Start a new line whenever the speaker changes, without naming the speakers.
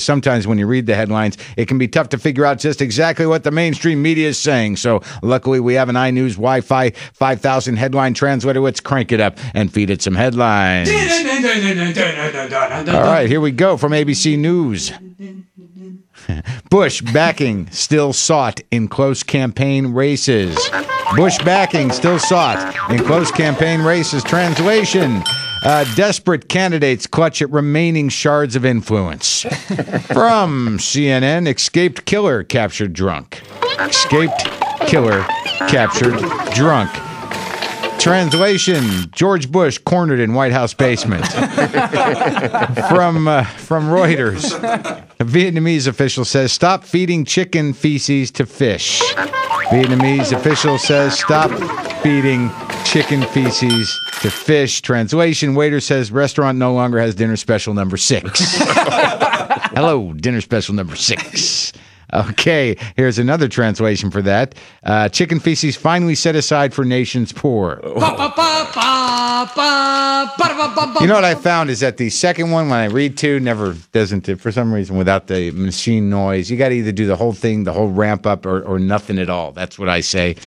sometimes when you read the headlines, it can be tough to figure out just exactly what the mainstream media is saying. So luckily, we have an iNews Wi-Fi 5000 headline translator. Let's crank it up and feed it some headlines. All right, here we go from ABC News. Bush backing still sought in close campaign races. Bush backing still sought in close campaign races. Translation: desperate candidates clutch at remaining shards of influence. From CNN, escaped killer captured drunk. Escaped killer captured drunk. Translation: George Bush cornered in White House basement. From Reuters, a Vietnamese official says stop feeding chicken feces to fish. Vietnamese official says stop feeding chicken feces to fish. Translation: waiter says restaurant no longer has dinner special number 6. Hello, dinner special number 6. Okay, here's another translation for that. Chicken feces finally set aside for nation's poor. You know what I found is that the second one, when I read to, never doesn't, for some reason, without the machine noise. You got to either do the whole thing, the whole ramp up, or nothing at all. That's what I say.